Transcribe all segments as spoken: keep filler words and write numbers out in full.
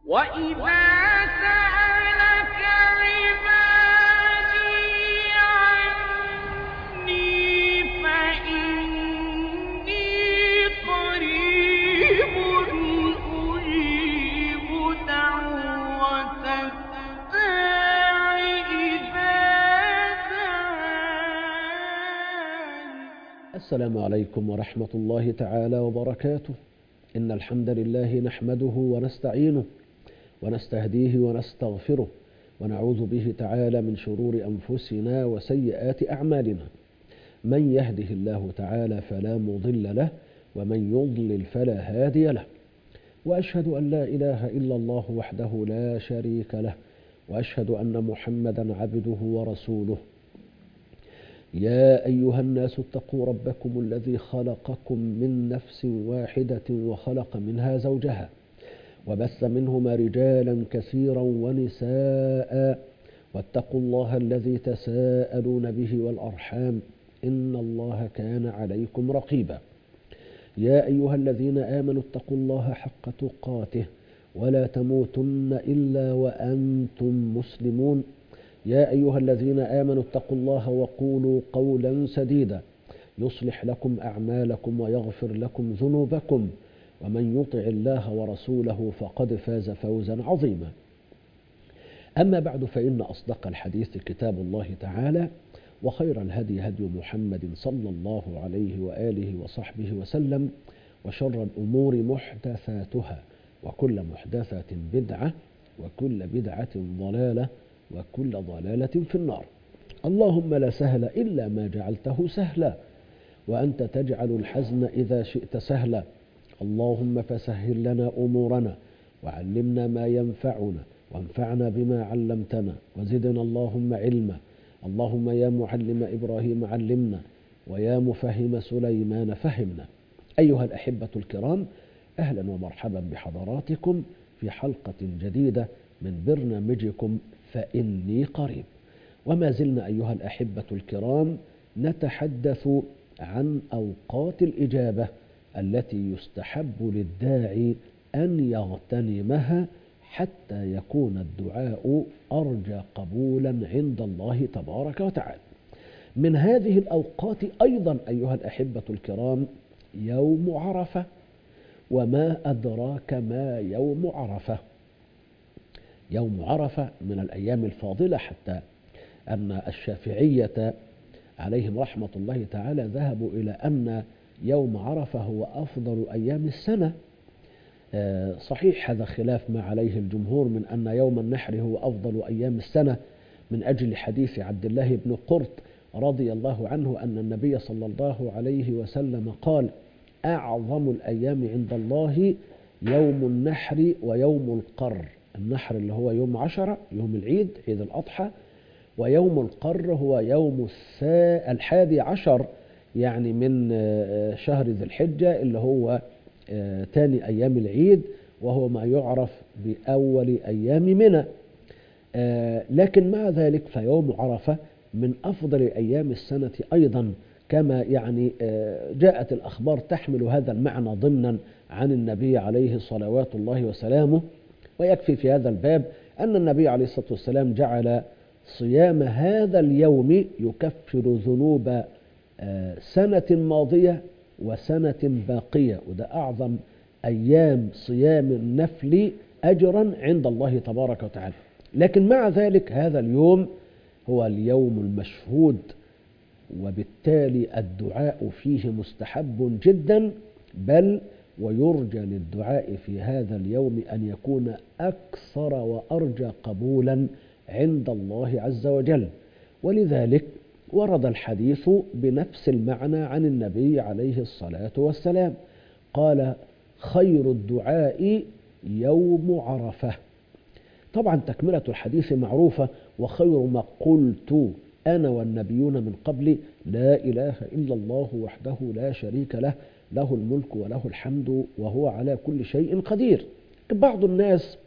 وإذا سألك عبادي عني فإني قريب أجيب دعوة الداع إذا دعان. السلام عليكم ورحمة الله تعالى وبركاته. إن الحمد لله نحمده ونستعينه ونستهديه ونستغفره ونعوذ به تعالى من شرور أنفسنا وسيئات أعمالنا. من يهده الله تعالى فلا مضل له ومن يضلل فلا هادي له، وأشهد أن لا إله إلا الله وحده لا شريك له، وأشهد أن محمدا عبده ورسوله. يا أيها الناس اتقوا ربكم الذي خلقكم من نفس واحدة وخلق منها زوجها وبث منهما رجالا كثيرا ونساء، واتقوا الله الذي تساءلون به والأرحام إن الله كان عليكم رقيبا. يا أيها الذين آمنوا اتقوا الله حق تقاته ولا تموتن إلا وأنتم مسلمون. يا أيها الذين آمنوا اتقوا الله وقولوا قولا سديدا يصلح لكم أعمالكم ويغفر لكم ذنوبكم، ومن يطع الله ورسوله فقد فاز فوزا عظيما. أما بعد، فإن أصدق الحديث كتاب الله تعالى، وخير الهدي هدي محمد صلى الله عليه وآله وصحبه وسلم، وشر الأمور محدثاتها، وكل محدثة بدعة، وكل بدعة ضلالة، وكل ضلالة في النار. اللهم لا سهل إلا ما جعلته سهلا، وأنت تجعل الحزن إذا شئت سهلا. اللهم فسهل لنا أمورنا، وعلمنا ما ينفعنا، وانفعنا بما علمتنا، وزدنا اللهم علما. اللهم يا معلم إبراهيم علمنا، ويا مفهم سليمان فهمنا. أيها الأحبة الكرام، أهلا ومرحبا بحضراتكم في حلقة جديدة من برنامجكم فإني قريب. وما زلنا أيها الأحبة الكرام نتحدث عن أوقات الإجابة التي يستحب للداعي أن يغتنمها حتى يكون الدعاء أرجى قبولا عند الله تبارك وتعالى. من هذه الأوقات أيضا أيها الأحبة الكرام يوم عرفة، وما أدراك ما يوم عرفة. يوم عرفة من الأيام الفاضلة، حتى أن الشافعية عليهم رحمة الله تعالى ذهبوا إلى أن يوم عرفة هو أفضل أيام السنة. صحيح هذا خلاف ما عليه الجمهور من أن يوم النحر هو أفضل أيام السنة، من أجل حديث عبد الله بن قرط رضي الله عنه أن النبي صلى الله عليه وسلم قال: أعظم الأيام عند الله يوم النحر ويوم القر. النحر اللي هو يوم عشرة، يوم العيد، عيد الأضحى، ويوم القر هو يوم الحادي عشر، يعني من شهر ذي الحجة، اللي هو تاني أيام العيد، وهو ما يعرف بأول أيام منى. لكن مع ذلك فيوم عرفة من أفضل أيام السنة أيضا، كما يعني جاءت الأخبار تحمل هذا المعنى ضمنا عن النبي عليه صلوات الله وسلامه. ويكفي في هذا الباب أن النبي عليه الصلاة والسلام جعل صيام هذا اليوم يكفر ذنوب سنة ماضية وسنة باقية، وده أعظم أيام صيام النفل أجرا عند الله تبارك وتعالى. لكن مع ذلك هذا اليوم هو اليوم المشهود، وبالتالي الدعاء فيه مستحب جدا، بل ويرجى للدعاء في هذا اليوم أن يكون أكثر وأرجى قبولا عند الله عز وجل. ولذلك ورد الحديث بنفس المعنى عن النبي عليه الصلاة والسلام، قال: خير الدعاء يوم عرفة. طبعا تكملة الحديث معروفة: وخير ما قلت أنا والنبيون من قبلي لا إله إلا الله وحده لا شريك له، له الملك وله الحمد وهو على كل شيء قدير. بعض الناس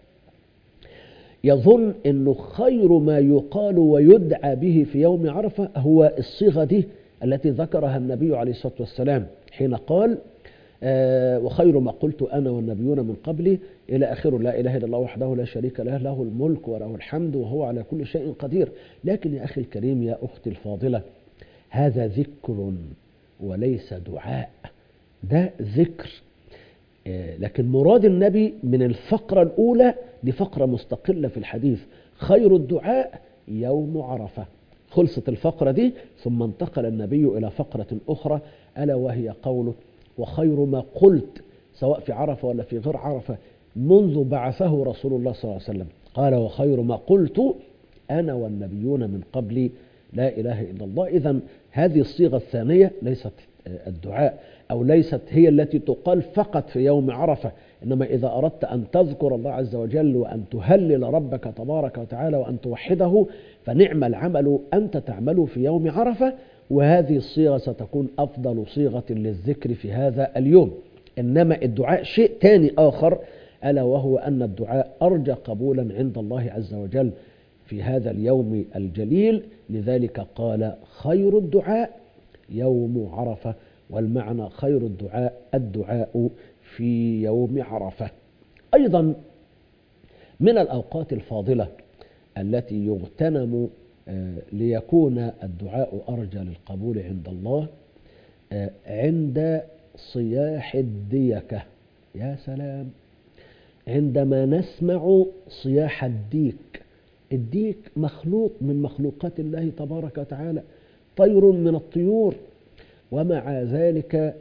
يظن أنه خير ما يقال ويدعى به في يوم عرفة هو الصيغة دي التي ذكرها النبي عليه الصلاة والسلام حين قال: آه وخير ما قلت أنا والنبيون من قبلي إلى آخره، لا إله إلا الله وحده لا شريك له، له الملك وله الحمد وهو على كل شيء قدير. لكن يا أخي الكريم، يا أختي الفاضلة، هذا ذكر وليس دعاء، ده ذكر. آه لكن مراد النبي من الفقرة الأولى، دي فقرة مستقلة في الحديث، خير الدعاء يوم عرفة. خلصت الفقرة دي، ثم انتقل النبي إلى فقرة أخرى، ألا وهي قوله: وخير ما قلت، سواء في عرفة ولا في غير عرفة، منذ بعثه رسول الله صلى الله عليه وسلم. قال: وخير ما قلت أنا والنبيون من قبلي لا إله إلا الله. إذن هذه الصيغة الثانية ليست الدعاء، أو ليست هي التي تقال فقط في يوم عرفة، إنما إذا أردت أن تذكر الله عز وجل وأن تهلل ربك تبارك وتعالى وأن توحده، فنعم العمل أنت تعمل في يوم عرفة، وهذه الصيغة ستكون أفضل صيغة للذكر في هذا اليوم. إنما الدعاء شيء تاني آخر، ألا وهو أن الدعاء أرجى قبولا عند الله عز وجل في هذا اليوم الجليل. لذلك قال: خير الدعاء يوم عرفة، والمعنى خير الدعاء الدعاء في يوم عرفة. أيضا من الأوقات الفاضلة التي يغتنم ليكون الدعاء أرجى للقبول عند الله عند صياح الديكة. يا سلام، عندما نسمع صياح الديك. الديك مخلوق من مخلوقات الله تبارك وتعالى، طير من الطيور، ومع ذلك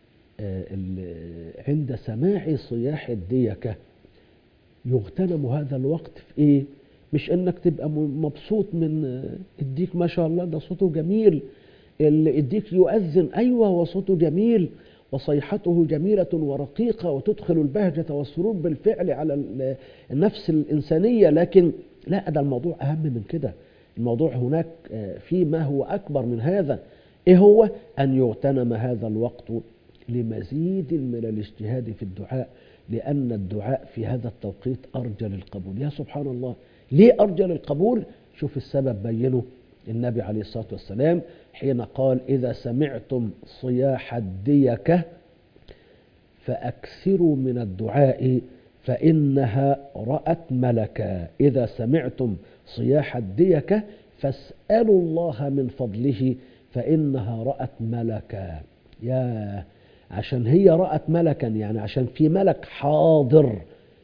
عند سماع صياح الديكة يغتنم هذا الوقت في إيه؟ مش إنك تبقى مبسوط من الديك، ما شاء الله ده صوته جميل، الديك يؤذن، أيوة وصوته جميل وصيحته جميلة ورقيقة وتدخل البهجة والسرور بالفعل على النفس الإنسانية، لكن لا، ده الموضوع أهم من كده. الموضوع هناك في ما هو أكبر من هذا. إيه هو؟ أن يغتنم هذا الوقت لمزيد من الاجتهاد في الدعاء، لأن الدعاء في هذا التوقيت أرجى للقبول. يا سبحان الله، ليه أرجى للقبول؟ شوف السبب بينه النبي عليه الصلاة والسلام حين قال: إذا سمعتم صياح الديكة فأكثروا من الدعاء فإنها رأت ملكا. إذا سمعتم صياح الديكة فاسألوا الله من فضله فإنها رأت ملكا. يا عشان هي رأت ملكا، يعني عشان في ملك حاضر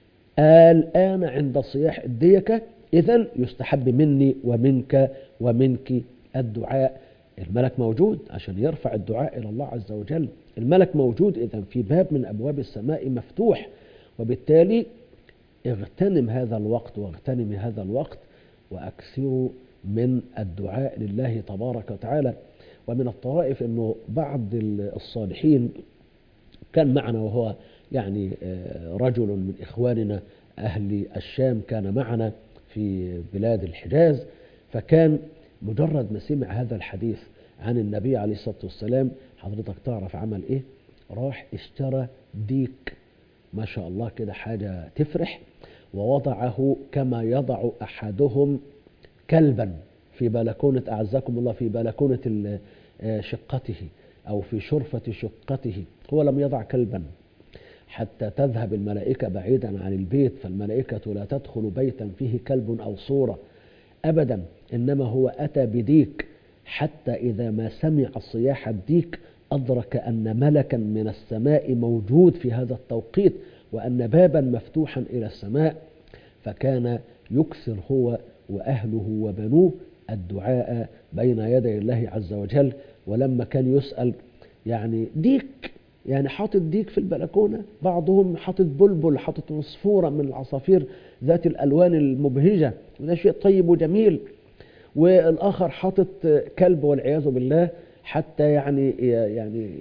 الآن عند صياح الديكة، إذن يستحب مني ومنك ومنك الدعاء. الملك موجود عشان يرفع الدعاء إلى الله عز وجل، الملك موجود، إذن في باب من أبواب السماء مفتوح، وبالتالي اغتنم هذا الوقت واغتنم هذا الوقت وأكثروا من الدعاء لله تبارك وتعالى. ومن الطرائف أنه بعض الصالحين كان معنا، وهو يعني رجل من إخواننا أهل الشام، كان معنا في بلاد الحجاز، فكان مجرد ما سمع هذا الحديث عن النبي عليه الصلاة والسلام، حضرتك تعرف عمل إيه؟ راح اشترى ديك، ما شاء الله كده حاجة تفرح، ووضعه كما يضع أحدهم كلبا في بلكونة، أعزكم الله، في بلكونة شقته أو في شرفة شقته. هو لم يضع كلبا حتى تذهب الملائكة بعيدا عن البيت، فالملائكة لا تدخل بيتا فيه كلب أو صورة أبدا، إنما هو أتى بديك، حتى إذا ما سمع صياح الديك أدرك أن ملكا من السماء موجود في هذا التوقيت، وأن بابا مفتوحا إلى السماء، فكان يكثر هو وأهله وبنوه الدعاء بين يدي الله عز وجل. ولما كان يسأل يعني ديك، يعني حاطط ديك في البلكونة، بعضهم حاطط بلبل، حاطط عصفورة من العصافير ذات الألوان المبهجة، وده شيء طيب وجميل، والآخر حاطط كلب والعياذ بالله، حتى يعني يعني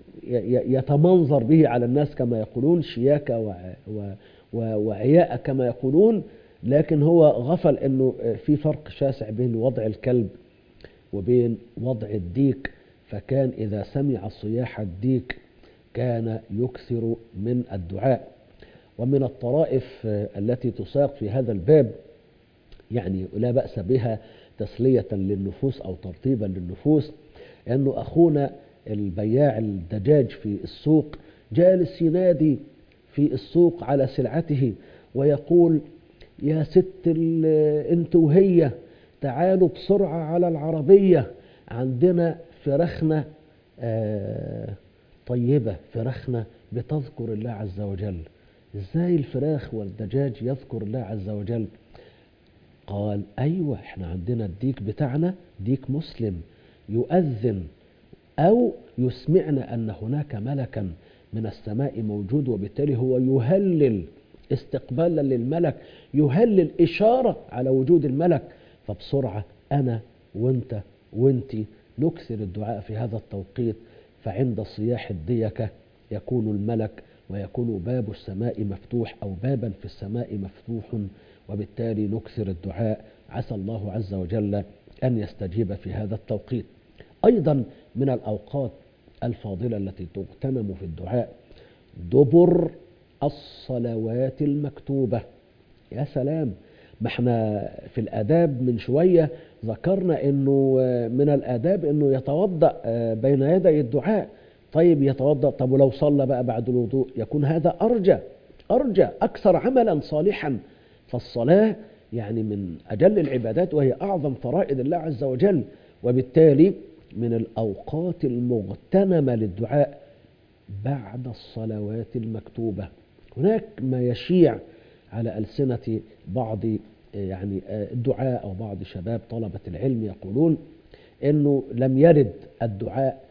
يتمنظر به على الناس كما يقولون، شياكة وعياء كما يقولون. لكن هو غفل أنه في فرق شاسع بين وضع الكلب وبين وضع الديك، فكان إذا سمع صياح الديك كان يكثر من الدعاء. ومن الطرائف التي تساق في هذا الباب، يعني لا بأس بها تسلية للنفوس أو ترطيبا للنفوس، أنه أخونا البياع الدجاج في السوق جالس ينادي في السوق على سلعته ويقول يا ست انت وهي تعالوا بسرعة على العربية، عندنا فرخنا آه طيبة، فرخنا بتذكر الله عز وجل. ازاي الفراخ والدجاج يذكر الله عز وجل؟ قال ايوه، احنا عندنا الديك بتاعنا ديك مسلم يؤذن او يسمعنا ان هناك ملكا من السماء موجود، وبالتالي هو يهلل استقبالا للملك، يهلل إشارة على وجود الملك. فبسرعة أنا وانت وانتي نكثر الدعاء في هذا التوقيت، فعند صياح الديكة يكون الملك ويكون باب السماء مفتوح أو بابا في السماء مفتوح، وبالتالي نكثر الدعاء، عسى الله عز وجل أن يستجيب في هذا التوقيت. أيضا من الأوقات الفاضلة التي تغتنم في الدعاء دبر الصلوات المكتوبة. يا سلام، ما احنا في الآداب من شوية ذكرنا انه من الآداب انه يتوضأ بين يدي الدعاء. طيب يتوضأ، طب ولو صلى بقى بعد الوضوء يكون هذا أرجى أرجى أكثر عملا صالحا. فالصلاة يعني من أجل العبادات وهي أعظم فرائض الله عز وجل، وبالتالي من الأوقات المغتنمة للدعاء بعد الصلوات المكتوبة. هناك ما يشيع على ألسنة بعض يعني الدعاء أو بعض شباب طلبة العلم يقولون إنه لم يرد الدعاء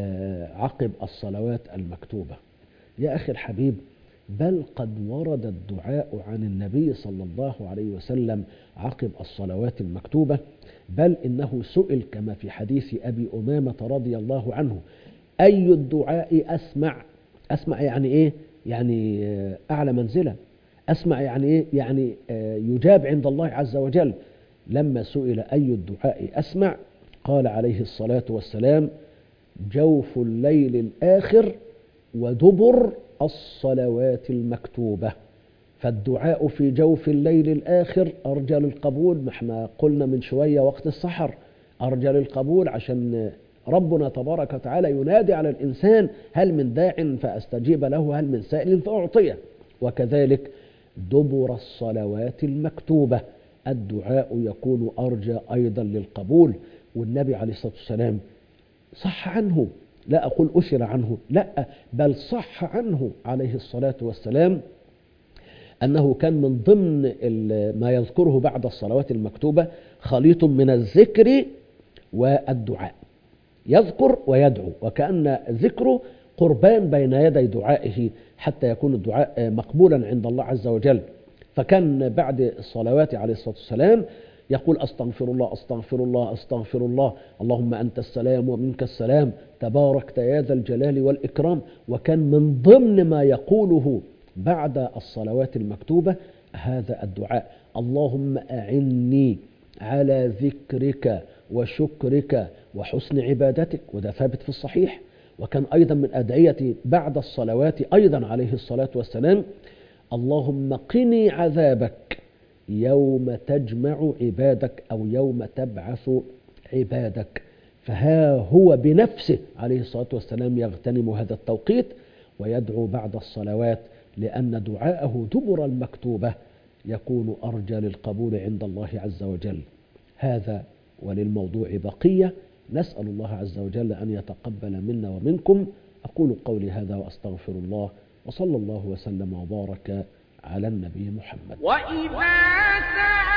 عقب الصلوات المكتوبة. يا أخي الحبيب، بل قد ورد الدعاء عن النبي صلى الله عليه وسلم عقب الصلوات المكتوبة، بل إنه سئل كما في حديث أبي أمامة رضي الله عنه: أي الدعاء أسمع؟ أسمع يعني إيه؟ يعني أعلى منزلة. أسمع يعني إيه؟ يعني يجاب عند الله عز وجل. لما سئل أي الدعاء أسمع قال عليه الصلاة والسلام: جوف الليل الآخر ودبر الصلوات المكتوبة. فالدعاء في جوف الليل الآخر أرجى للقبول، ما احنا قلنا من شوية وقت السحر أرجى للقبول، عشان ربنا تبارك وتعالى ينادي على الإنسان: هل من داع فأستجيب له، هل من سائل فأعطيه. وكذلك دبر الصلوات المكتوبة الدعاء يكون أرجى أيضا للقبول. والنبي عليه الصلاة والسلام صح عنه، لا أقول أشر عنه، لا بل صح عنه عليه الصلاة والسلام أنه كان من ضمن ما يذكره بعد الصلوات المكتوبة خليط من الذكر والدعاء، يذكر ويدعو، وكأن ذكره قربان بين يدي دعائه حتى يكون الدعاء مقبولا عند الله عز وجل. فكان بعد الصلوات عليه الصلاة والسلام يقول: أستغفر الله أستغفر الله أستغفر الله، اللهم أنت السلام ومنك السلام، تباركت يا ذا الجلال والإكرام. وكان من ضمن ما يقوله بعد الصلوات المكتوبة هذا الدعاء: اللهم أعني على ذكرك وشكرك وحسن عبادتك. وده ثابت في الصحيح. وكان أيضا من أدعية بعد الصلوات أيضا عليه الصلاة والسلام: اللهم قني عذابك يوم تجمع عبادك أو يوم تبعث عبادك. فها هو بنفسه عليه الصلاة والسلام يغتنم هذا التوقيت ويدعو بعد الصلوات، لأن دعاءه دبر المكتوبة يكون أرجى للقبول عند الله عز وجل. هذا وللموضوع بقية، نسأل الله عز وجل أن يتقبل منا ومنكم. أقول قولي هذا وأستغفر الله، وصلى الله وسلم وبارك على النبي محمد. وإذا